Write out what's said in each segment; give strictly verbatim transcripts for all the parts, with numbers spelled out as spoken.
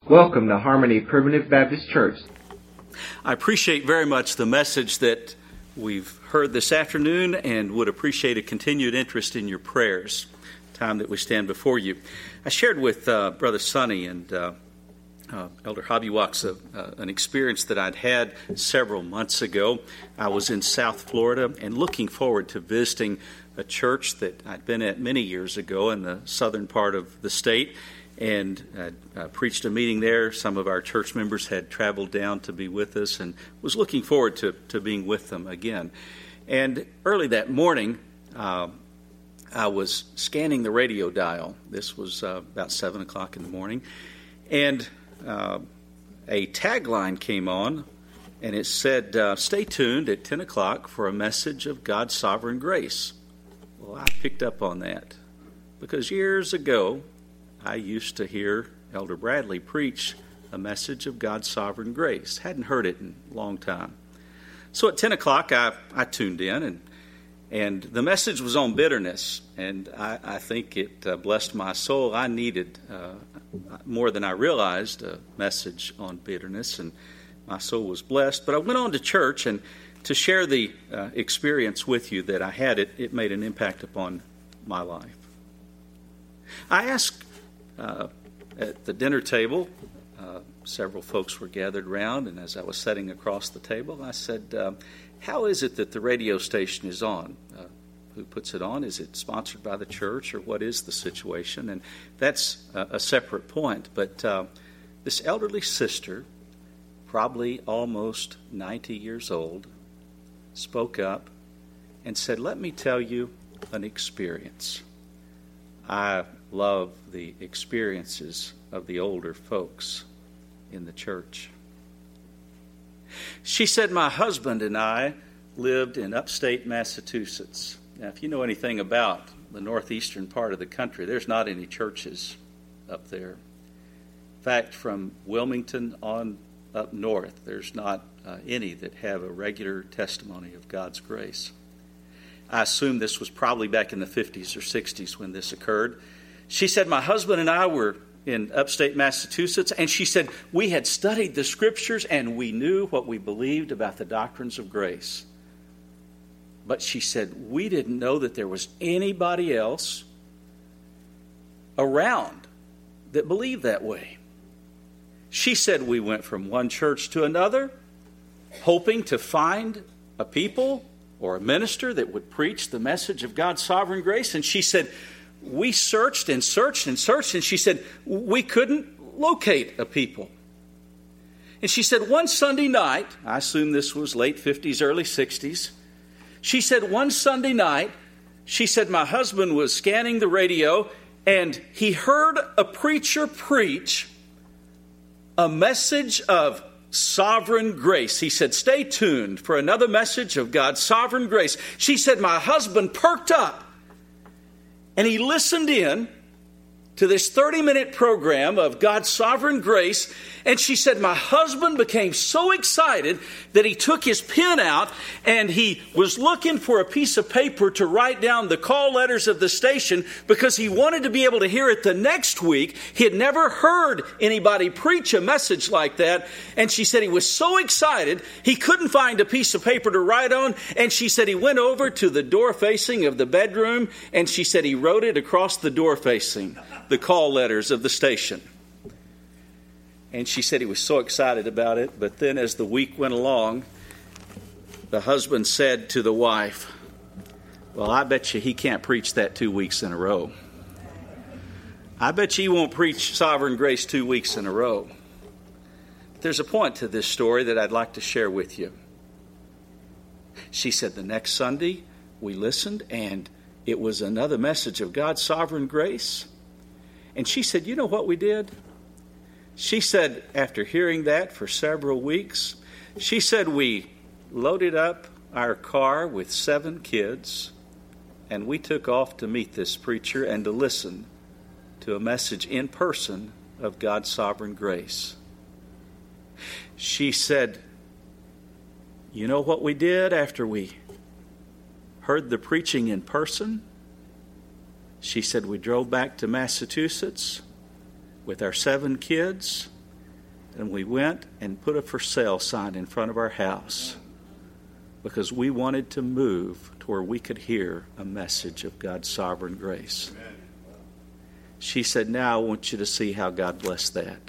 Welcome to Harmony Primitive Baptist Church. I appreciate very much the message that we've heard this afternoon and would appreciate a continued interest in your prayers, time that we stand before you. I shared with uh, Brother Sonny and uh, uh, Elder Hobby-Wax uh, uh, an experience that I'd had several months ago. I was in South Florida and looking forward to visiting a church that I'd been at many years ago in the southern part of the state. And I uh, preached a meeting there. Some of our church members had traveled down to be with us and was looking forward to, to being with them again. And early that morning, uh, I was scanning the radio dial. This was uh, about seven o'clock in the morning. And uh, a tagline came on, and it said, uh, stay tuned at ten o'clock for a message of God's sovereign grace. Well, I picked up on that because years ago, I used to hear Elder Bradley preach a message of God's sovereign grace. Hadn't heard it in a long time. So at ten o'clock, I, I tuned in, and and the message was on bitterness, and I, I think it uh, blessed my soul. I needed, uh, more than I realized, a message on bitterness, and my soul was blessed. But I went on to church, and to share the uh, experience with you that I had, it, it made an impact upon my life. I asked Uh, at the dinner table, uh, several folks were gathered around, and as I was sitting across the table, I said, uh, how is it that the radio station is on? Uh, who puts it on? Is it sponsored by the church, or what is the situation? And that's a, a separate point. But uh, this elderly sister, probably almost ninety years old, spoke up and said, let me tell you an experience. I love the experiences of the older folks in the church. She said, my husband and I lived in upstate Massachusetts. Now, if you know anything about the northeastern part of the country, there's not any churches up there. In fact, from Wilmington on up north, there's not uh, any that have a regular testimony of God's grace. I assume this was probably back in the fifties or sixties when this occurred. She said, my husband and I were in upstate Massachusetts, and she said, we had studied the scriptures and we knew what we believed about the doctrines of grace. But she said, we didn't know that there was anybody else around that believed that way. She said, we went from one church to another, hoping to find a people or a minister that would preach the message of God's sovereign grace. And she said, we searched and searched and searched, and she said, we couldn't locate a people. And she said, one Sunday night, I assume this was late fifties, early sixties, she said, one Sunday night, she said, my husband was scanning the radio, and he heard a preacher preach a message of sovereign grace. He said, stay tuned for another message of God's sovereign grace. She said, my husband perked up and he listened in to this thirty-minute program of God's sovereign grace. And she said, my husband became so excited that he took his pen out and he was looking for a piece of paper to write down the call letters of the station because he wanted to be able to hear it the next week. He had never heard anybody preach a message like that. And she said he was so excited he couldn't find a piece of paper to write on. And she said he went over to the door facing of the bedroom, and she said he wrote it across the door facing, the call letters of the station. And she said he was so excited about it. But then as the week went along, the husband said to the wife, well, I bet you he can't preach that two weeks in a row. I bet you he won't preach sovereign grace two weeks in a row. But there's a point to this story that I'd like to share with you. She said the next Sunday we listened, and it was another message of God's sovereign grace. And she said, you know what we did? She said, after hearing that for several weeks, she said we loaded up our car with seven kids, and we took off to meet this preacher and to listen to a message in person of God's sovereign grace. She said, you know what we did after we heard the preaching in person? She said we drove back to Massachusetts with our seven kids, And we went and put a for sale sign in front of our house because we wanted to move to where we could hear a message of God's sovereign grace. Amen. She said, now I want you to see how God blessed that.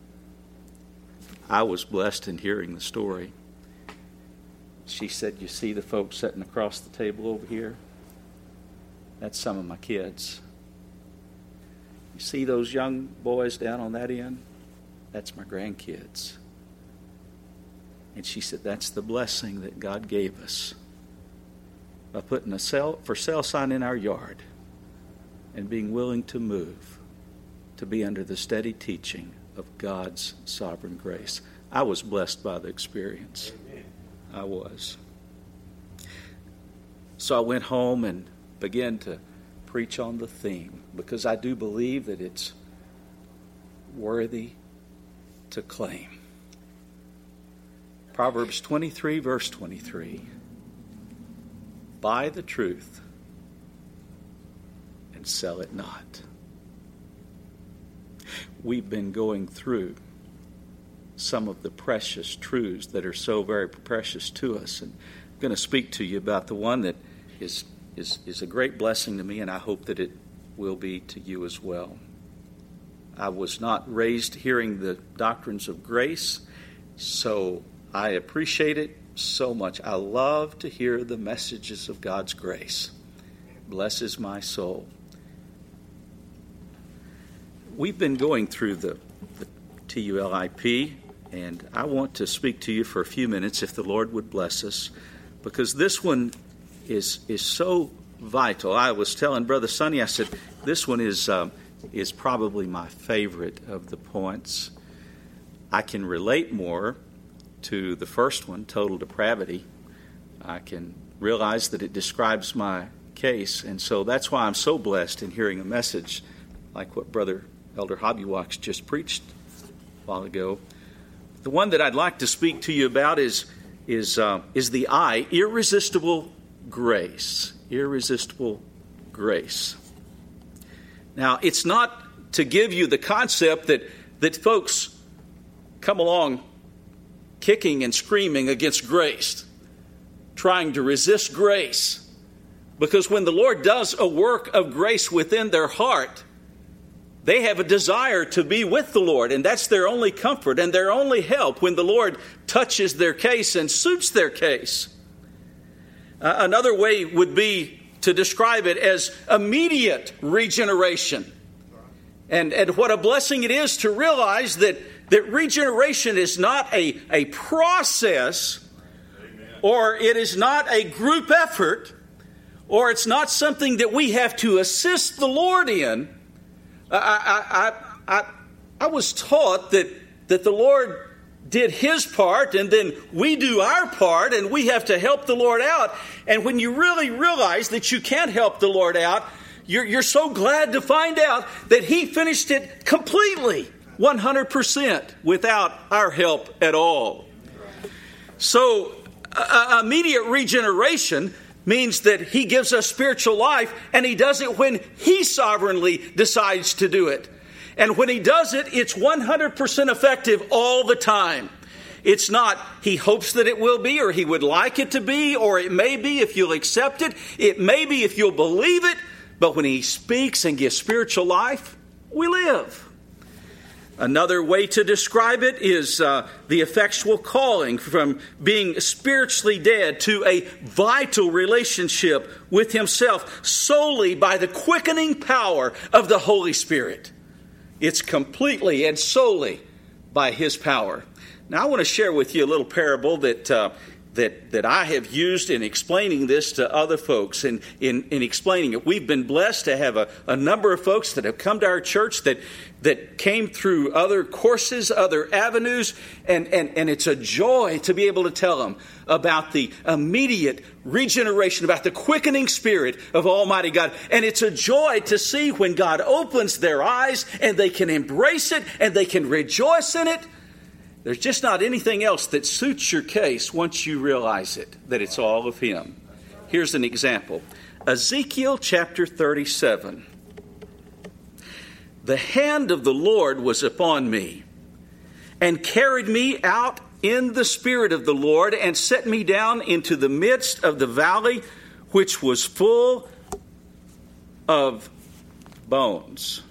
I was blessed in hearing the story. She said, you see the folks sitting across the table over here? That's some of my kids. You see those young boys down on that end? That's my grandkids. And she said, that's the blessing that God gave us by putting a sell, for sale sign in our yard and being willing to move to be under the steady teaching of God's sovereign grace. I was blessed by the experience. Amen. I was. So I went home and began to preach on the theme because I do believe that it's worthy to claim. Proverbs twenty-three, verse twenty-three. Buy the truth and sell it not. We've been going through some of the precious truths that are so very precious to us. And I'm going to speak to you about the one that is, is, is a great blessing to me, and I hope that it will be to you as well. I was not raised hearing the doctrines of grace, so I appreciate it so much. I love to hear the messages of God's grace. It blesses my soul. We've been going through the, the T U L I P, and I want to speak to you for a few minutes, if the Lord would bless us, because this one is is so vital. I was telling Brother Sonny, I said, this one is um, is probably my favorite of the points. I can relate more to the first one, total depravity. I can realize that it describes my case, and so that's why I'm so blessed in hearing a message like what Brother Elder Hobbywax just preached a while ago. The one that I'd like to speak to you about is is uh, is the I, irresistible grace. Irresistible grace. Now, it's not to give you the concept that that folks come along kicking and screaming against grace, trying to resist grace. Because when the Lord does a work of grace within their heart, they have a desire to be with the Lord, and that's their only comfort and their only help when the Lord touches their case and suits their case. Uh, another way would be to describe it as immediate regeneration. And, and what a blessing it is to realize that, that regeneration is not a, a process, Amen. Or it is not a group effort, or it's not something that we have to assist the Lord in. I, I, I, I was taught that, that the Lord did His part, and then we do our part, and we have to help the Lord out. And when you really realize that you can't help the Lord out, you're, you're so glad to find out that He finished it completely, one hundred percent, without our help at all. So, uh, immediate regeneration means that He gives us spiritual life, and He does it when He sovereignly decides to do it. And when He does it, it's one hundred percent effective all the time. It's not He hopes that it will be, or He would like it to be, or it may be if you'll accept it. It may be if you'll believe it. But when He speaks and gives spiritual life, we live. Another way to describe it is uh, the effectual calling from being spiritually dead to a vital relationship with Himself solely by the quickening power of the Holy Spirit. It's completely and solely by His power. Now I want to share with you a little parable that uh, that that I have used in explaining this to other folks and in, in explaining it. We've been blessed to have a, a number of folks that have come to our church that that came through other courses, other avenues, and, and, and it's a joy to be able to tell them about the immediate regeneration, about the quickening spirit of Almighty God. And it's a joy to see when God opens their eyes and they can embrace it and they can rejoice in it. There's just not anything else that suits your case once you realize it, that it's all of Him. Here's an example. Ezekiel chapter thirty-seven. The hand of the Lord was upon me, and carried me out in the Spirit of the Lord, and set me down into the midst of the valley, which was full of bones.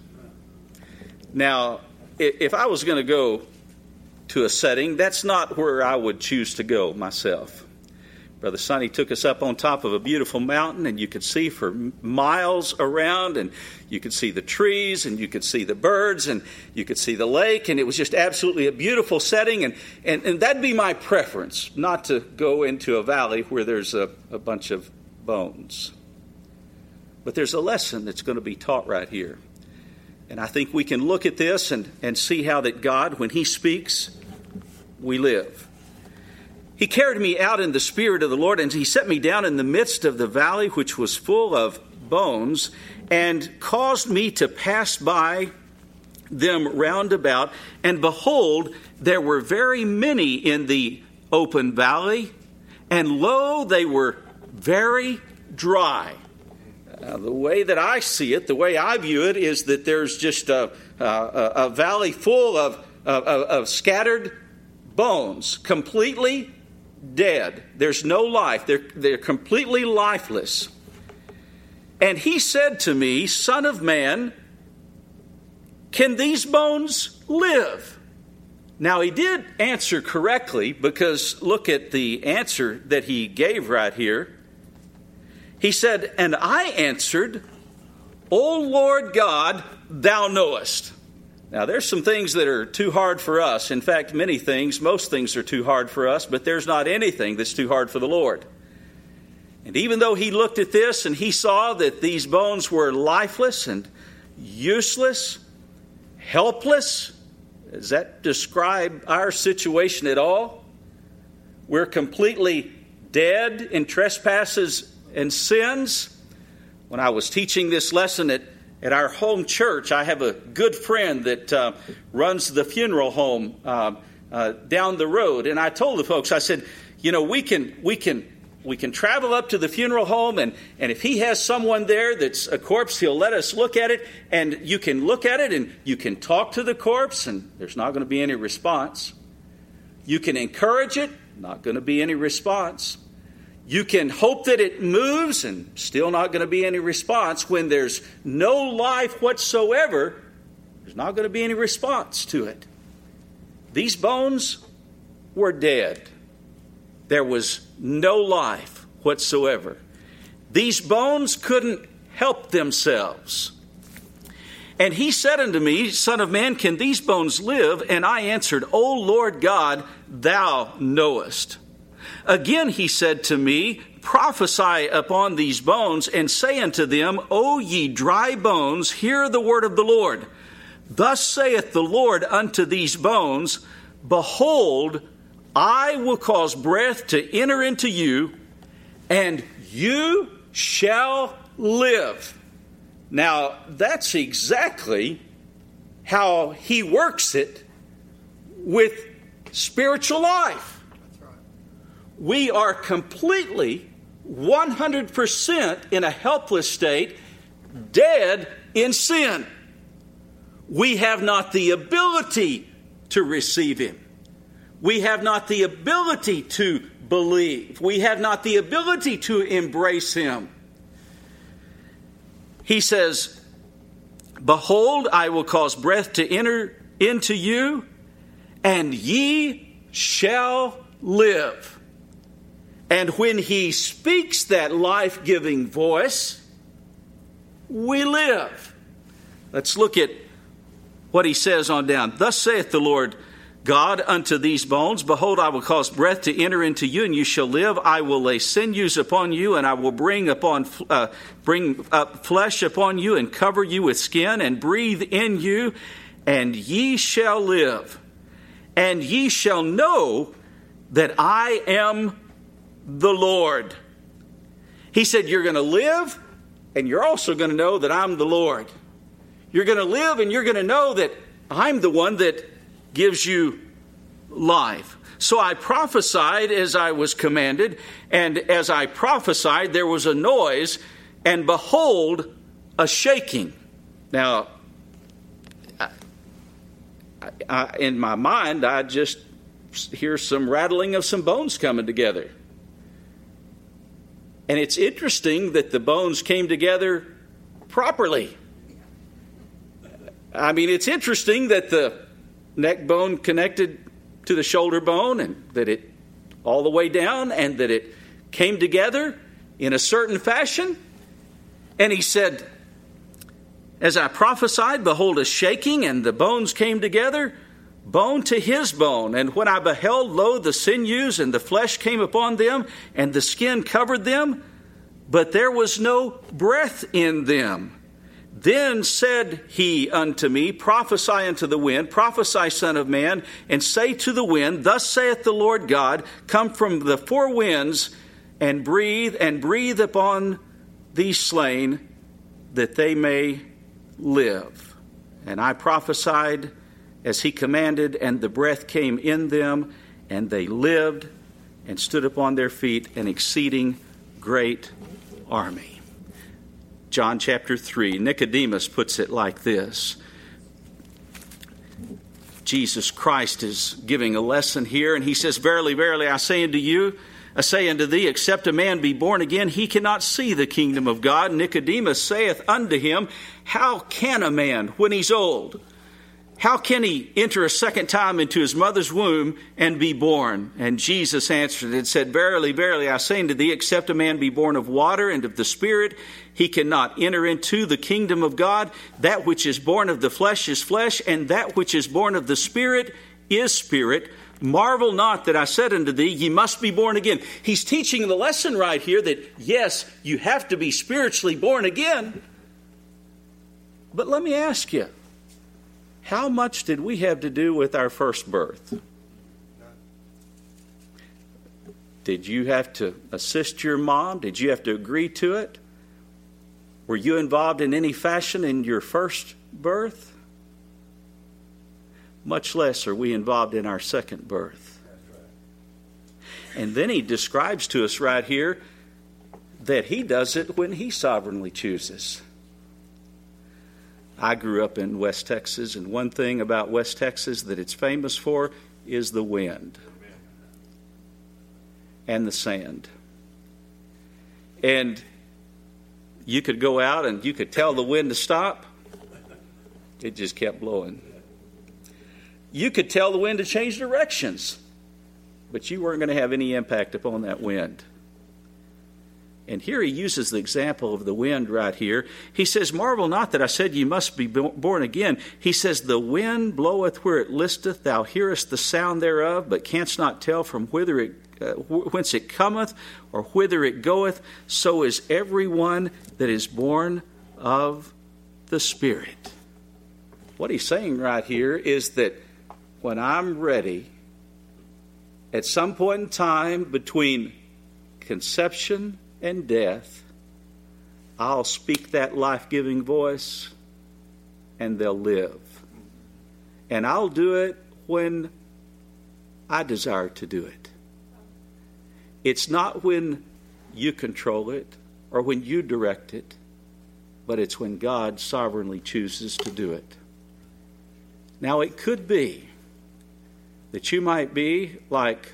Now, if I was going to go to a setting, that's not where I would choose to go myself. Brother Sonny took us up on top of a beautiful mountain, and you could see for miles around, and you could see the trees, and you could see the birds, and you could see the lake, and it was just absolutely a beautiful setting, and, and, and that'd be my preference, not to go into a valley where there's a, a bunch of bones. But there's a lesson that's going to be taught right here. And I think we can look at this and, and see how that God, when He speaks, we live. He carried me out in the Spirit of the Lord, and He set me down in the midst of the valley, which was full of bones, and caused me to pass by them round about. And behold, there were very many in the open valley, and lo, they were very dry. Uh, the way that I see it, the way I view it, is that there's just a, a, a valley full of, of, of scattered bones, completely dead. There's no life. They're, they're completely lifeless. And He said to me, Son of man, can these bones live? Now, He did answer correctly, because look at the answer that He gave right here. He said, and I answered, O Lord God, Thou knowest. Now, there's some things that are too hard for us. In fact, many things, most things are too hard for us, but there's not anything that's too hard for the Lord. And even though He looked at this and He saw that these bones were lifeless and useless, helpless, does that describe our situation at all? We're completely dead in trespasses and sins. When I was teaching this lesson at, at our home church, I have a good friend that uh, runs the funeral home uh, uh, down the road, and I told the folks, I said, you know, we can we can we can travel up to the funeral home, and and if he has someone there that's a corpse, he'll let us look at it, and you can look at it, and you can talk to the corpse, and there's not going to be any response. You can encourage it, not going to be any response. You can hope that it moves, and still not going to be any response. When there's no life whatsoever, there's not going to be any response to it. These bones were dead. There was no life whatsoever. These bones couldn't help themselves. And He said unto me, Son of man, can these bones live? And I answered, O Lord God, Thou knowest. Again He said to me, prophesy upon these bones, and say unto them, O ye dry bones, hear the word of the Lord. Thus saith the Lord unto these bones, Behold, I will cause breath to enter into you, and you shall live. Now, that's exactly how He works it with spiritual life. We are completely, one hundred percent in a helpless state, dead in sin. We have not the ability to receive Him. We have not the ability to believe. We have not the ability to embrace Him. He says, Behold, I will cause breath to enter into you, and ye shall live. And when He speaks that life-giving voice, we live. Let's look at what He says on down. Thus saith the Lord God unto these bones, Behold, I will cause breath to enter into you, and you shall live. I will lay sinews upon you, and I will bring upon uh, bring up flesh upon you, and cover you with skin, and breathe in you, and ye shall live. And ye shall know that I am the Lord. He said, you're going to live, and you're also going to know that I'm the Lord. You're going to live, and you're going to know that I'm the one that gives you life. So I prophesied as I was commanded, and as I prophesied, there was a noise, and behold, a shaking. Now, I, in my mind, I just hear some rattling of some bones coming together. And it's interesting that the bones came together properly. I mean, it's interesting that the neck bone connected to the shoulder bone and that it all the way down and that it came together in a certain fashion. And he said, as I prophesied, behold, a shaking, and the bones came together, bone to his bone. And when I beheld, lo, the sinews and the flesh came upon them, and the skin covered them, but there was no breath in them. Then said he unto me, prophesy unto the wind, prophesy, son of man, and say to the wind, thus saith the Lord God, come from the four winds, and breathe, and breathe upon these slain, that they may live. And I prophesied as he commanded, and the breath came in them, and they lived and stood upon their feet, an exceeding great army. John chapter three, Nicodemus puts it like this. Jesus Christ is giving a lesson here, and he says, verily, verily, I say unto you, I say unto thee, except a man be born again, he cannot see the kingdom of God. Nicodemus saith unto him, how can a man, when he's old, how can he enter a second time into his mother's womb and be born? And Jesus answered and said, verily, verily, I say unto thee, except a man be born of water and of the Spirit, he cannot enter into the kingdom of God. That which is born of the flesh is flesh, and that which is born of the Spirit is spirit. Marvel not that I said unto thee, ye must be born again. He's teaching the lesson right here that, yes, you have to be spiritually born again. But let me ask you, how much did we have to do with our first birth? Did you have to assist your mom? Did you have to agree to it? Were you involved in any fashion in your first birth? Much less are we involved in our second birth. And then he describes to us right here that he does it when he sovereignly chooses. I grew up in West Texas, and one thing about West Texas that it's famous for is the wind and the sand. And you could go out and you could tell the wind to stop. It just kept blowing. You could tell the wind to change directions, but you weren't going to have any impact upon that wind. And here he uses the example of the wind right here. He says, marvel not that I said ye must be born again. He says, the wind bloweth where it listeth, thou hearest the sound thereof, but canst not tell from whither it, uh, whence it cometh, or whither it goeth. So is every one that is born of the Spirit. What he's saying right here is that when I'm ready, at some point in time between conception and death, I'll speak that life-giving voice and they'll live. And I'll do it when I desire to do it. It's not when you control it or when you direct it, but it's when God sovereignly chooses to do it. Now, it could be that you might be like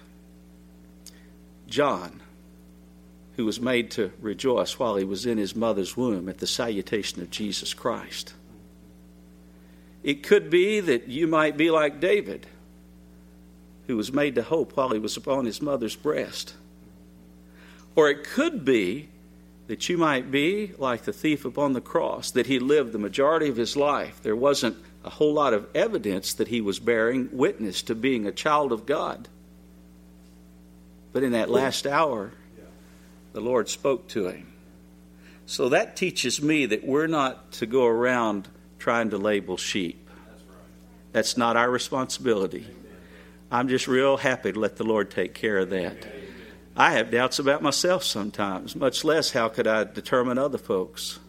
John, who was made to rejoice while he was in his mother's womb at the salutation of Jesus Christ. It could be that you might be like David, who was made to hope while he was upon his mother's breast. Or it could be that you might be like the thief upon the cross, that he lived the majority of his life. There wasn't a whole lot of evidence that he was bearing witness to being a child of God. But in that last hour, the Lord spoke to him. So that teaches me that we're not to go around trying to label sheep. That's not our responsibility. I'm just real happy to let the Lord take care of that. I have doubts about myself sometimes, much less how could I determine other folks.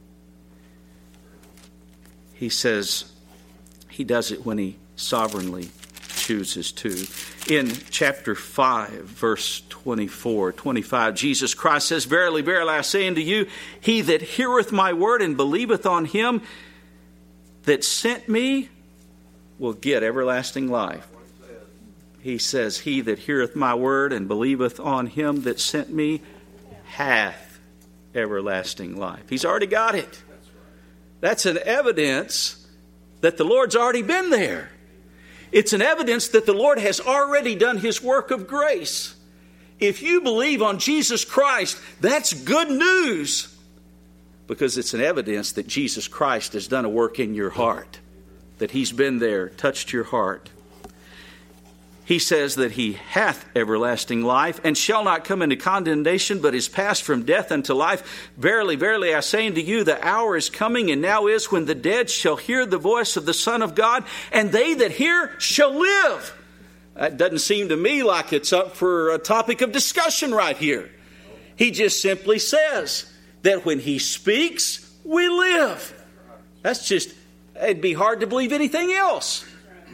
He says he does it when he sovereignly chooses to. In chapter five, verse twenty-four, twenty-five, Jesus Christ says, verily, verily, I say unto you, he that heareth my word and believeth on him that sent me will get everlasting life. He says, he that heareth my word and believeth on him that sent me hath everlasting life. He's already got it. That's an evidence that the Lord's already been there. It's an evidence that the Lord has already done his work of grace. If you believe on Jesus Christ, that's good news, because it's an evidence that Jesus Christ has done a work in your heart, that he's been there, touched your heart. He says that he hath everlasting life and shall not come into condemnation, but is passed from death unto life. Verily, verily, I say unto you, the hour is coming, and now is, when the dead shall hear the voice of the Son of God, and they that hear shall live. That doesn't seem to me like it's up for a topic of discussion right here. He just simply says that when he speaks, we live. That's just, it'd be hard to believe anything else.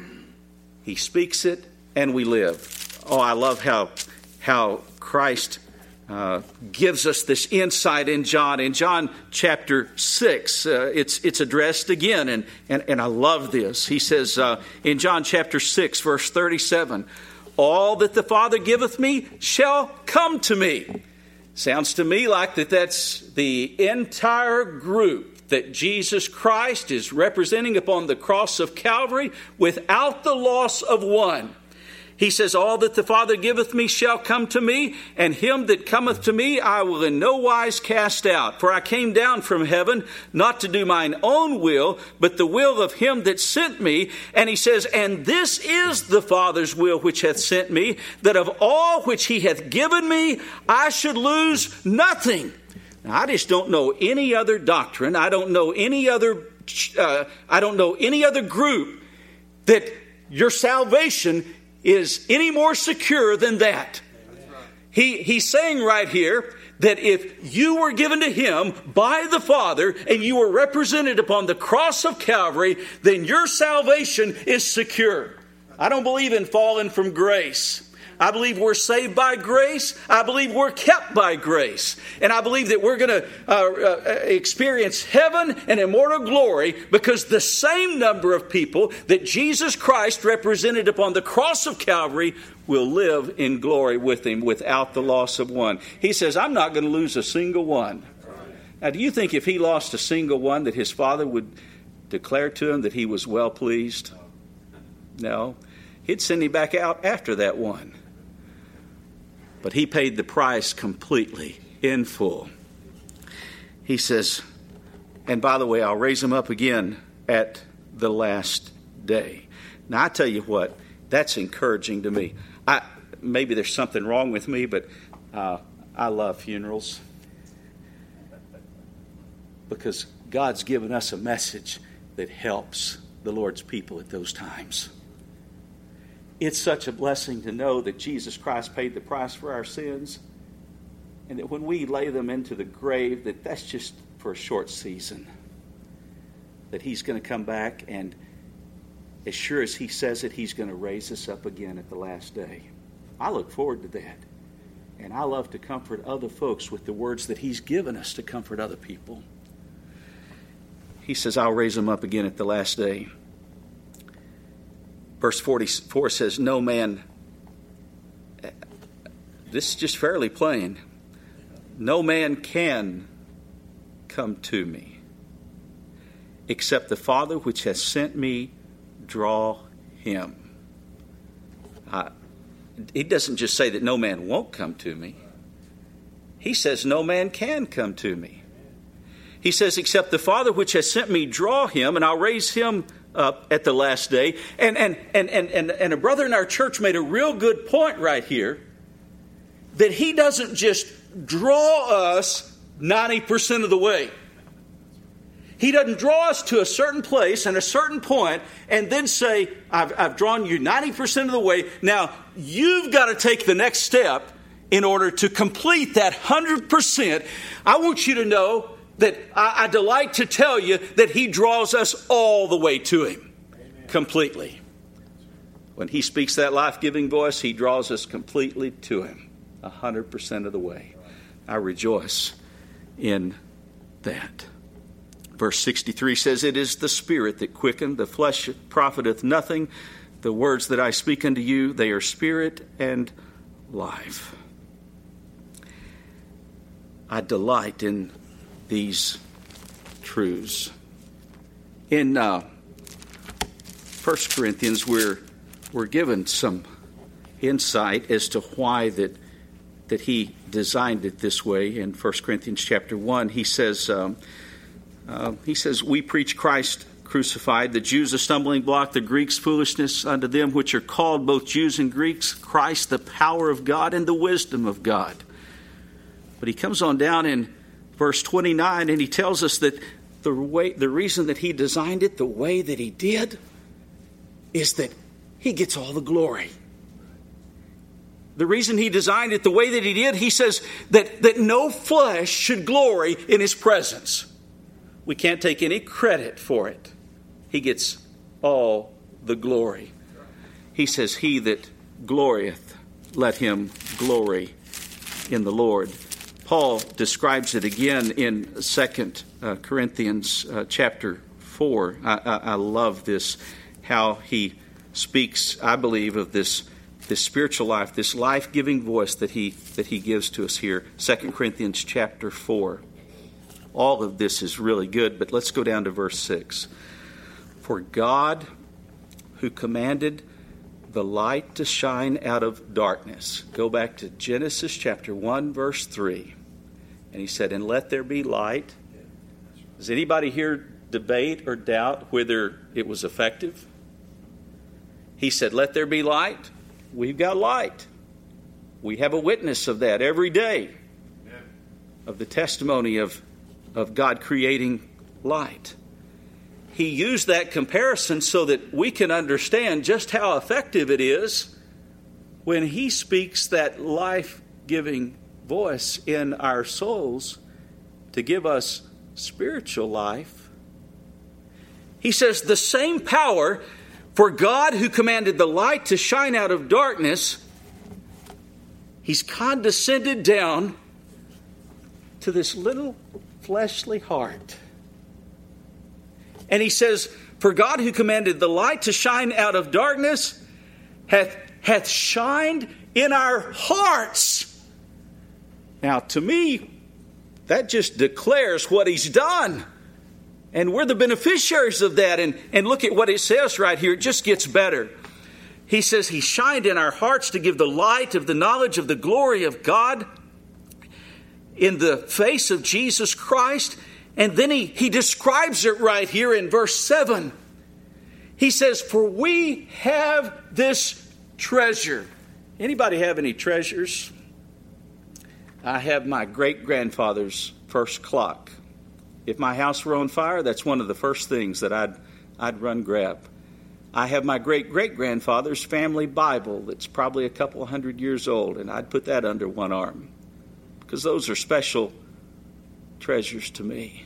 He speaks it, and we live. Oh, I love how how Christ uh, gives us this insight in John. In John chapter six, uh, it's it's addressed again, and, and, and I love this. He says uh, in John chapter six, verse thirty-seven, all that the Father giveth me shall come to me. Sounds to me like that that's the entire group that Jesus Christ is representing upon the cross of Calvary, without the loss of one. He says, all that the Father giveth me shall come to me, and him that cometh to me I will in no wise cast out. For I came down from heaven, not to do mine own will, but the will of him that sent me. And he says, and this is the Father's will which hath sent me, that of all which he hath given me, I should lose nothing. Now, I just don't know any other doctrine. I don't know any other, uh, I don't know any other group that your salvation is any more secure than that. He, he's saying right here that if you were given to him by the Father and you were represented upon the cross of Calvary, then your salvation is secure. I don't believe in falling from grace. I believe we're saved by grace. I believe we're kept by grace. And I believe that we're going to uh, uh, experience heaven and immortal glory, because the same number of people that Jesus Christ represented upon the cross of Calvary will live in glory with him without the loss of one. He says, I'm not going to lose a single one. Now, do you think if he lost a single one that his Father would declare to him that he was well pleased? No. He'd send him back out after that one. But he paid the price completely, in full. He says, and by the way, I'll raise him up again at the last day. Now, I tell you what, that's encouraging to me. I maybe there's something wrong with me, but uh, I love funerals. Because God's given us a message that helps the Lord's people at those times. It's such a blessing to know that Jesus Christ paid the price for our sins, and that when we lay them into the grave, that that's just for a short season. That he's going to come back, and as sure as he says it, he's going to raise us up again at the last day. I look forward to that. And I love to comfort other folks with the words that he's given us to comfort other people. He says, I'll raise them up again at the last day. Verse forty-four says, no man, this is just fairly plain, no man can come to me, except the Father which has sent me draw him. Uh, he doesn't just say that no man won't come to me. He says no man can come to me. He says, except the Father which has sent me draw him, and I'll raise him up at the last day. And and, and, and, and and a brother in our church made a real good point right here, that he doesn't just draw us ninety percent of the way. He doesn't draw us to a certain place and a certain point and then say, I've, I've drawn you ninety percent of the way. Now, you've got to take the next step in order to complete that one hundred percent. I want you to know that I, I delight to tell you that he draws us all the way to him. Amen. Completely. When he speaks that life-giving voice, he draws us completely to him, one hundred percent of the way. I rejoice in that. Verse sixty-three says, "It is the Spirit that quickeneth, the flesh profiteth nothing. The words that I speak unto you, they are spirit and life." I delight in these truths. In uh, First Corinthians, we're, we're given some insight as to why that, that he designed it this way. In First Corinthians chapter one, he says... Um, Uh, he says, "We preach Christ crucified, the Jews a stumbling block, the Greeks foolishness unto them which are called, both Jews and Greeks, Christ the power of God and the wisdom of God." But he comes on down in verse twenty-nine and he tells us that the way, the reason that he designed it the way that he did is that he gets all the glory. The reason he designed it the way that he did, he says that, that no flesh should glory in his presence. We can't take any credit for it. He gets all the glory. He says, "He that glorieth, let him glory in the Lord." Paul describes it again in Second Corinthians uh, chapter four. I, I, I love this, how he speaks, I believe, of this, this spiritual life, this life-giving voice that he, that he gives to us here. Second Corinthians chapter four. All of this is really good, but let's go down to verse six. "For God, who commanded the light to shine out of darkness." Go back to Genesis chapter one, verse three. And he said, "And let there be light." Does anybody here debate or doubt whether it was effective? He said, "Let there be light." We've got light. We have a witness of that every day, of the testimony of of God creating light. He used that comparison so that we can understand just how effective it is when he speaks that life-giving voice in our souls to give us spiritual life. He says, "The same power for God who commanded the light to shine out of darkness, he's condescended down to this little fleshly heart." And he says, "For God who commanded the light to shine out of darkness hath, hath shined in our hearts." Now, to me, that just declares what he's done. And we're the beneficiaries of that. And, and look at what it says right here. It just gets better. He says, "He shined in our hearts to give the light of the knowledge of the glory of God in the face of Jesus Christ." And then he, he describes it right here in verse seven. He says, "For we have this treasure." Anybody have any treasures? I have my great-grandfather's first clock. If my house were on fire, that's one of the first things that I'd, I'd run grab. I have my great-great-grandfather's family Bible that's probably a couple hundred years old, and I'd put that under one arm, because those are special treasures to me.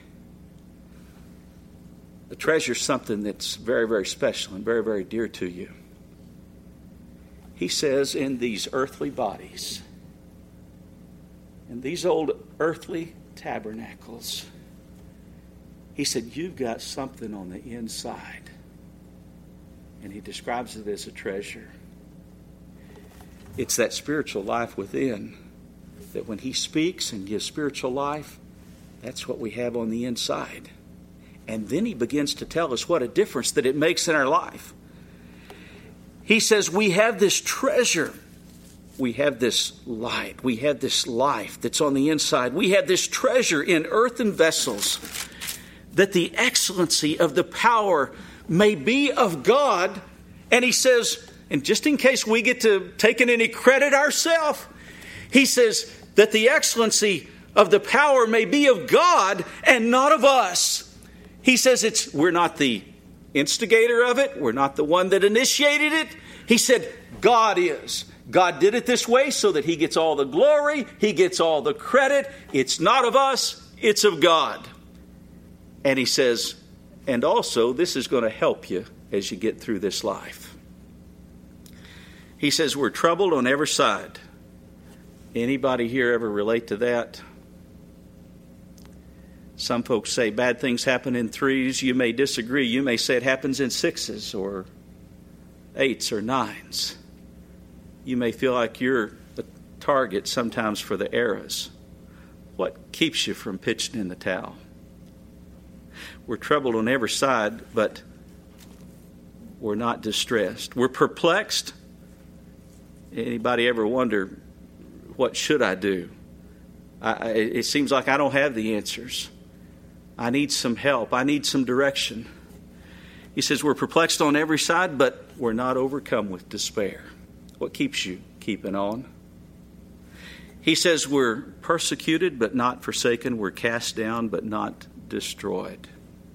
A treasure is something that's very, very special and very, very dear to you. He says, in these earthly bodies, in these old earthly tabernacles, he said, you've got something on the inside. And he describes it as a treasure. It's that spiritual life within, that when he speaks and gives spiritual life, that's what we have on the inside. And then he begins to tell us what a difference that it makes in our life. He says we have this treasure. We have this light. We have this life that's on the inside. We have this treasure in earthen vessels, that the excellency of the power may be of God. And he says, and just in case we get to taking any credit ourselves, he says that the excellency of the power may be of God and not of us. He says it's we're not the instigator of it. We're not the one that initiated it. He said God is. God did it this way so that he gets all the glory. He gets all the credit. It's not of us. It's of God. And he says, and also this is going to help you as you get through this life. He says we're troubled on every side. Anybody here ever relate to that? Some folks say bad things happen in threes. You may disagree. You may say it happens in sixes or eights or nines. You may feel like you're the target sometimes for the arrows. What keeps you from pitching in the towel? We're troubled on every side, but we're not distressed. We're perplexed. Anybody ever wonder, what should I do? I, it seems like I don't have the answers. I need some help. I need some direction. He says we're perplexed on every side, but we're not overcome with despair. What keeps you keeping on? He says we're persecuted but not forsaken. We're cast down but not destroyed.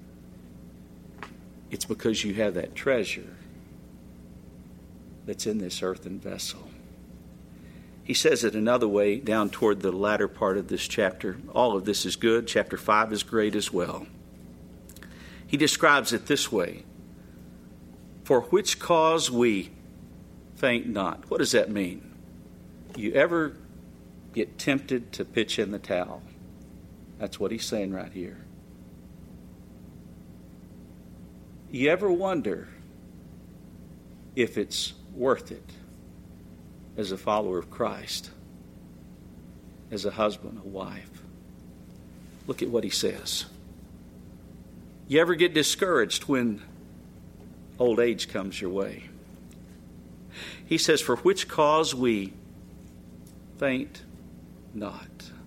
It's because you have that treasure that's in this earthen vessel. He says it another way down toward the latter part of this chapter. All of this is good. Chapter five is great as well. He describes it this way. For which cause we faint not. What does that mean? You ever get tempted to pitch in the towel? That's what he's saying right here. You ever wonder if it's worth it as a follower of Christ, as a husband, a wife? Look at what he says. You ever get discouraged when old age comes your way? He says, for which cause we faint not.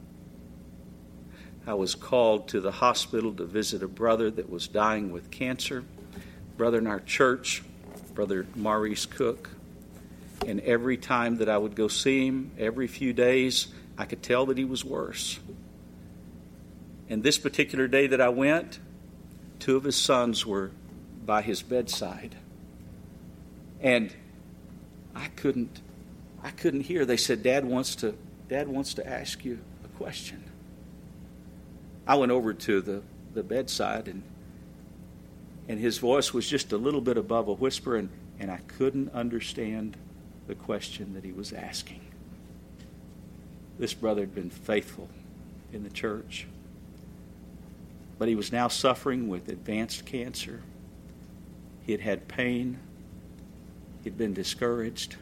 I was called to the hospital to visit a brother that was dying with cancer. Brother in our church, Brother Maurice Cook. And every time that I would go see him, every few days, I could tell that he was worse. And this particular day that I went, two of his sons were by his bedside. And I couldn't I couldn't hear. They said, Dad wants to Dad wants to ask you a question. I went over to the, the bedside and and his voice was just a little bit above a whisper, and, and I couldn't understand the question that he was asking. This brother had been faithful in the church, but he was now suffering with advanced cancer. He had had pain. He'd been discouraged.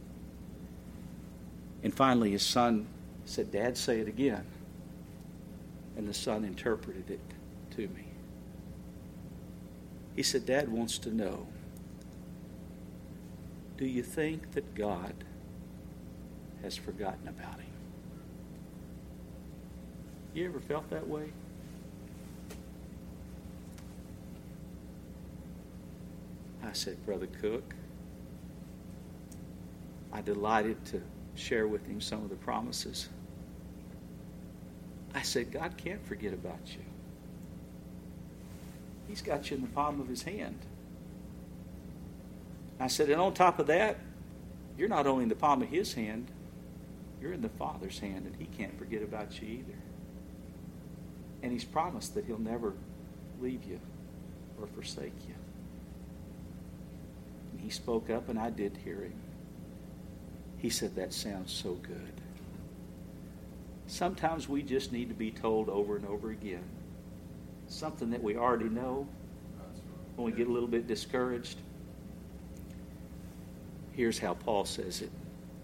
And finally his son said, Dad, say it again. And the son interpreted it to me. He said, Dad wants to know, do you think that God has forgotten about him? You ever felt that way? I said, Brother Cook, I delighted to share with him some of the promises. I said, God can't forget about you. He's got you in the palm of his hand. I said, and on top of that, you're not only in the palm of his hand, you're in the Father's hand, and he can't forget about you either. And he's promised that he'll never leave you or forsake you. And he spoke up, and I did hear him. He said, that sounds so good. Sometimes we just need to be told over and over again something that we already know when we get a little bit discouraged. Here's how Paul says it.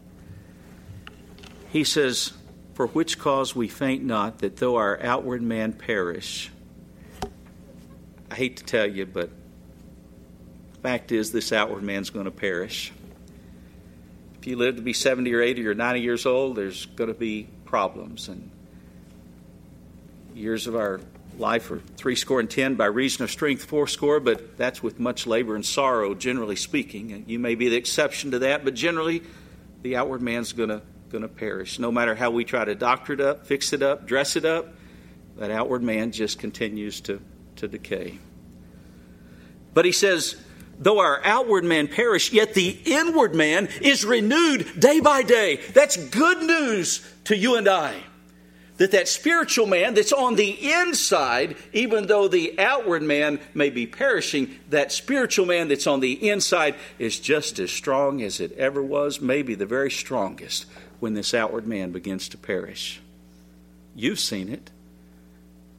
He says, for which cause we faint not, that though our outward man perish. I hate to tell you, but the fact is this outward man's going to perish. If you live to be seventy or eighty or ninety years old, there's going to be problems. And years of our life are three score and ten, by reason of strength four score, but that's with much labor and sorrow, generally speaking. You may be the exception to that, but generally the outward man's going to going to perish. No matter how we try to doctor it up, fix it up, dress it up, that outward man just continues to, to decay. But he says, though our outward man perish, yet the inward man is renewed day by day. That's good news to you and I. That that spiritual man that's on the inside, even though the outward man may be perishing, that spiritual man that's on the inside is just as strong as it ever was, maybe the very strongest, when this outward man begins to perish. You've seen it.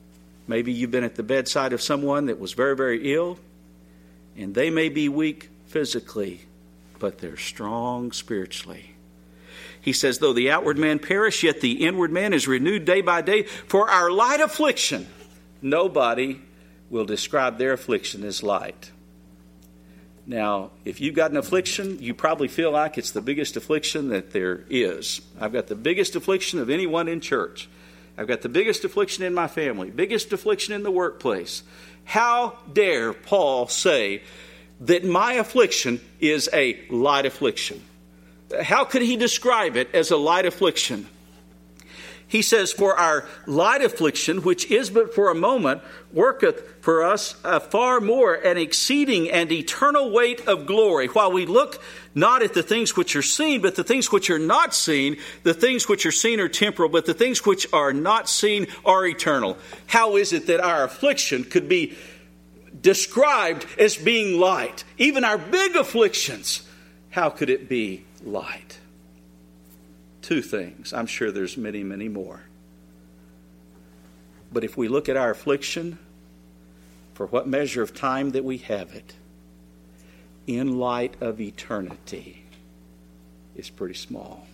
Maybe you've been at the bedside of someone that was very, very ill, and they may be weak physically, but they're strong spiritually. He says, though the outward man perish, yet the inward man is renewed day by day. For our light affliction, nobody will describe their affliction as light. Now, if you've got an affliction, you probably feel like it's the biggest affliction that there is. I've got the biggest affliction of anyone in church. I've got the biggest affliction in my family, biggest affliction in the workplace. How dare Paul say that my affliction is a light affliction? How could he describe it as a light affliction? He says, for our light affliction, which is but for a moment, worketh for us a far more and exceeding and eternal weight of glory. While we look not at the things which are seen, but the things which are not seen, the things which are seen are temporal, but the things which are not seen are eternal. How is it that our affliction could be described as being light? Even our big afflictions, how could it be light? Two things. I'm sure there's many, many more. But if we look at our affliction, for what measure of time that we have it, in light of eternity, is pretty small.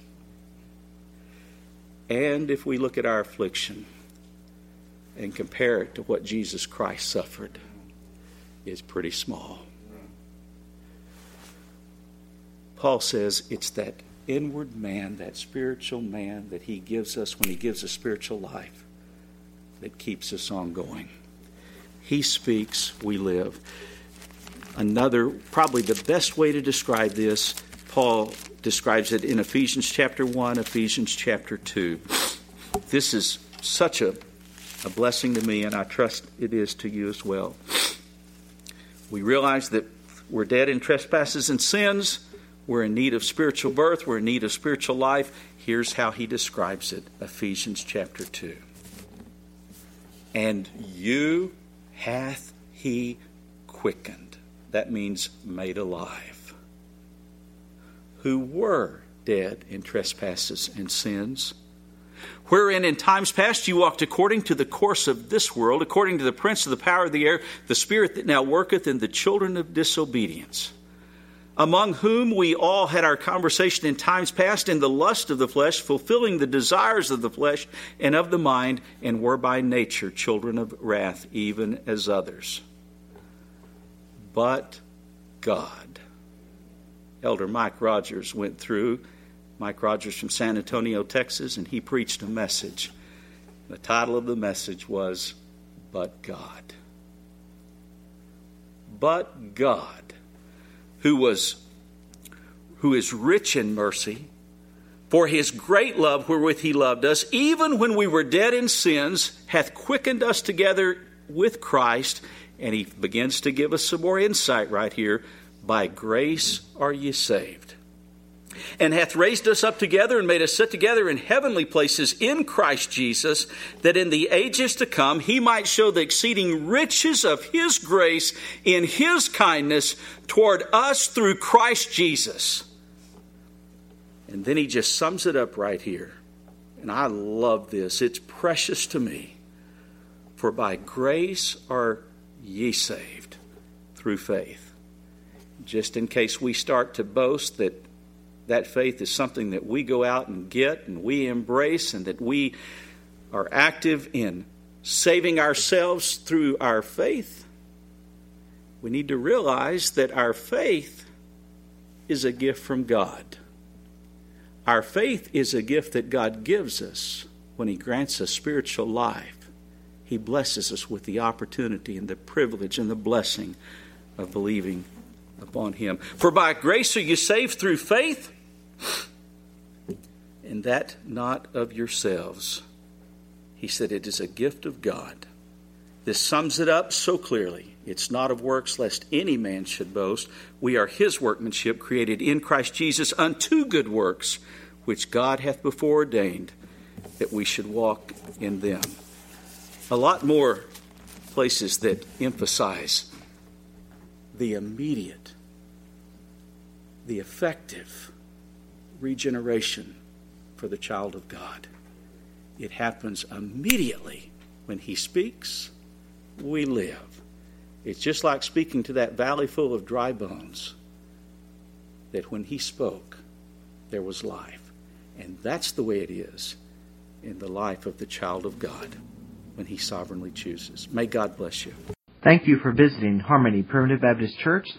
And if we look at our affliction and compare it to what Jesus Christ suffered, it's pretty small. Paul says it's that inward man, that spiritual man that he gives us when he gives us spiritual life, that keeps us on going. He speaks, we live. Another, probably the best way to describe this, Paul describes it in Ephesians chapter one, Ephesians chapter two. This is such a, a blessing to me, and I trust it is to you as well. We realize that we're dead in trespasses and sins. We're in need of spiritual birth. We're in need of spiritual life. Here's how he describes it. Ephesians chapter two. And you hath he quickened. That means made alive. Who were dead in trespasses and sins, wherein in times past you walked according to the course of this world, according to the prince of the power of the air, the spirit that now worketh in the children of disobedience, among whom we all had our conversation in times past in the lust of the flesh, fulfilling the desires of the flesh and of the mind, and were by nature children of wrath, even as others. But God. Elder Mike Rogers went through, Mike Rogers from San Antonio, Texas, and he preached a message. The title of the message was, But God. But God. Who was, who is rich in mercy, for his great love wherewith he loved us, even when we were dead in sins, hath quickened us together with Christ. And he begins to give us some more insight right here. By grace are ye saved. And hath raised us up together and made us sit together in heavenly places in Christ Jesus, that in the ages to come he might show the exceeding riches of his grace in his kindness toward us through Christ Jesus. And then he just sums it up right here. And I love this. It's precious to me. For by grace are ye saved through faith. Just in case we start to boast that that faith is something that we go out and get and we embrace, and that we are active in saving ourselves through our faith, we need to realize that our faith is a gift from God. Our faith is a gift that God gives us when he grants us spiritual life. He blesses us with the opportunity and the privilege and the blessing of believing upon him. For by grace are you saved through faith, and that not of yourselves. He said it is a gift of God. This sums it up so clearly. It's not of works, lest any man should boast. We are his workmanship, created in Christ Jesus unto good works, which God hath before ordained that we should walk in them. A lot more places that emphasize the immediate, the effective regeneration for the child of God. It happens immediately when he speaks we live. It's just like speaking to that valley full of dry bones, that when he spoke, there was life. And that's the way it is in the life of the child of God when he sovereignly chooses. May God bless you. Thank you for visiting Harmony Primitive Baptist Church.